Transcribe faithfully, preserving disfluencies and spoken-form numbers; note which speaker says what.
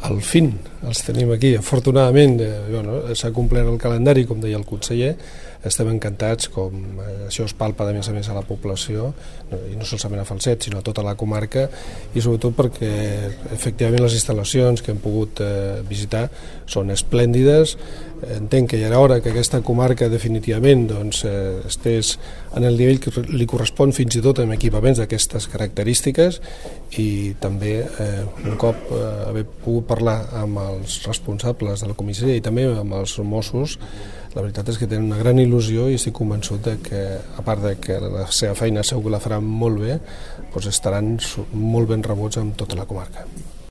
Speaker 1: al fin els tenim aquí, afortunadament. eh, bueno, s'ha complert el calendari, com deia el conseller, estem encantats, com eh, això es palpa de més a més a la població, no, i no solament a Falset, sinó a tota la comarca, i sobretot perquè efectivament les instal·lacions que hem pogut eh, visitar són esplèndides. Entenc que ja era hora que aquesta comarca definitivament doncs, eh, estés en el nivell que li correspon, fins i tot amb equipaments d'aquestes característiques, i també eh, un cop eh, haver pogut parlar amb els responsables de la comissaria i també amb els Mossos, la veritat és que tenen una gran il·lusió i estic convençut de que, a part de que la seva feina segur que la faran molt bé, doncs estaran molt ben rebuts amb tota la comarca.